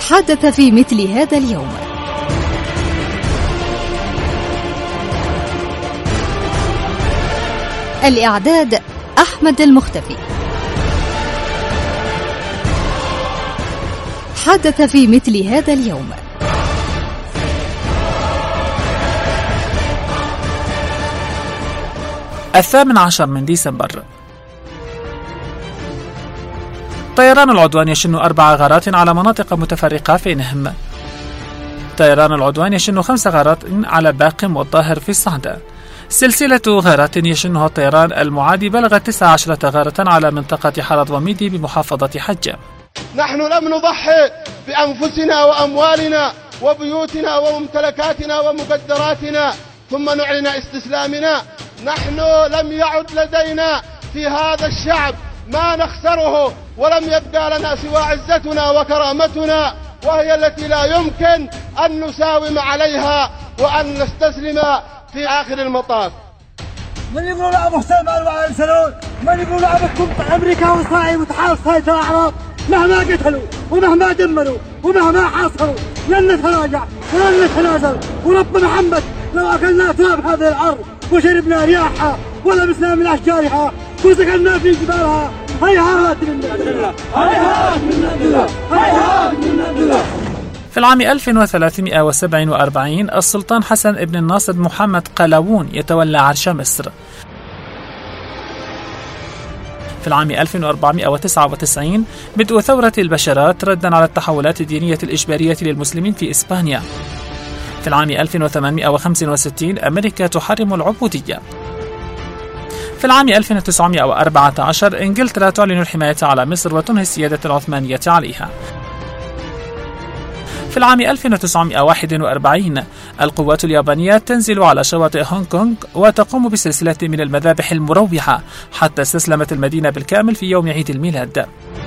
حدث في مثل هذا اليوم. الإعداد أحمد المختفي. حدث في مثل هذا اليوم. ال18 من ديسمبر. طيران العدوان يشن 4 غارات على مناطق متفرقة في نهم. طيران العدوان يشن 5 غارات على باقم والظاهر في الصعدة. سلسلة غارات يشنها الطيران المعادي بلغت 19 غارة على منطقة حرض وميدي بمحافظة حجة. نحن لم نضحي بأنفسنا وأموالنا وبيوتنا وممتلكاتنا ومقدراتنا ثم نعلن استسلامنا. نحن لم يعد لدينا في هذا الشعب ما نخسره، ولم يبقى لنا سوى عزتنا وكرامتنا، وهي التي لا يمكن أن نساوم عليها وأن نستسلم في آخر المطاف. من يقول أبو حسين وعلى سلول، من يقول أبو أمريكا وإسرائيل وتحالف سيطرة الأعراض، مهما قتلوا ومهما دمروا ومهما حاصروا لن نتراجع ولن نتنازل. ورب محمد لو أكلنا تراب هذه الأرض وشربنا رياحها ولبسنا من أشجارها وسكننا في جبالها، هيهات من الله، هيهات من الله، هيهات من الله. في العام 1347 السلطان حسن بن الناصر محمد قلاوون يتولى عرش مصر. في العام 1499 بدء ثورة البشرات ردا على التحولات الدينية الإجبارية للمسلمين في إسبانيا. في العام 1865 أمريكا تحرم العبودية. في العام 1914 إنجلترا تعلن الحماية على مصر وتنهي السيادة العثمانية عليها. في العام 1941 القوات اليابانية تنزل على شواطئ هونغ كونغ وتقوم بسلسلة من المذابح المروعة حتى استسلمت المدينة بالكامل في يوم عيد الميلاد.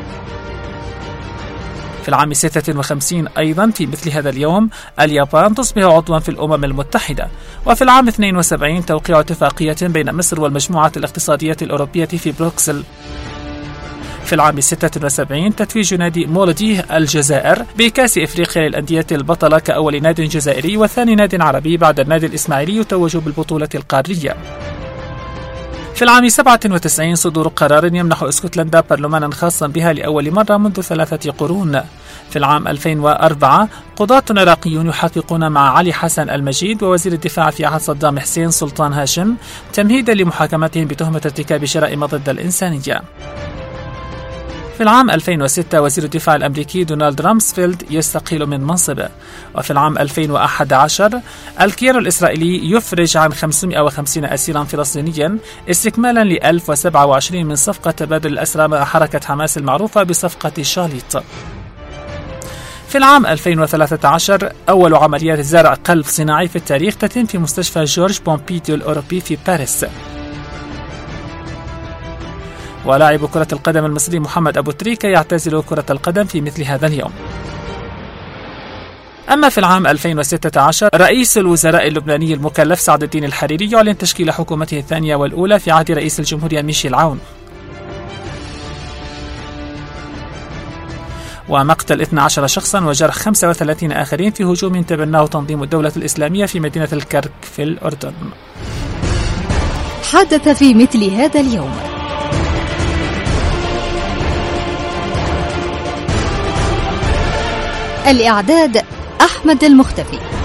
في العام 56 أيضا في مثل هذا اليوم اليابان تصبح عضوا في الأمم المتحدة. وفي العام 72 توقيع اتفاقية بين مصر والمجموعة الاقتصادية الأوروبية في بروكسل. في العام 76 تتويج نادي مولوديه الجزائر بكأس إفريقيا للأندية البطلة كأول ناد جزائري وثاني ناد عربي بعد النادي الإسماعيلي يتوج بالبطولة القارية. في العام 97 صدور قرار يمنح اسكتلندا برلمانا خاصا بها لأول مرة منذ 3 قرون. في العام 2004 قضاة عراقيون يحققون مع علي حسن المجيد ووزير الدفاع في عهد صدام حسين سلطان هاشم تمهيدا لمحاكمتهم بتهمة ارتكاب جرائم ضد الإنسانية. في العام 2006 وزير الدفاع الأمريكي دونالد رامسفيلد يستقيل من منصبه. وفي العام 2011 الكيان الإسرائيلي يفرج عن 550 أسيرا فلسطينيا استكمالا ل 1027 من صفقة تبادل الأسرى مع حركة حماس المعروفة بصفقة شاليط. في العام 2013 أول عمليات زرع قلب صناعي في التاريخ تتم في مستشفى جورج بومبيدو الأوروبي في باريس. ولاعب كرة القدم المصري محمد أبو تريكة يعتزل كرة القدم في مثل هذا اليوم. أما في العام 2016 رئيس الوزراء اللبناني المكلف سعد الدين الحريري يعلن تشكيل حكومته الثانية والأولى في عهد رئيس الجمهورية ميشيل عون. ومقتل 12 شخصا وجرح 35 آخرين في هجوم تبناه تنظيم الدولة الإسلامية في مدينة الكرك في الأردن. حدث في مثل هذا اليوم. الإعداد أحمد المختفي.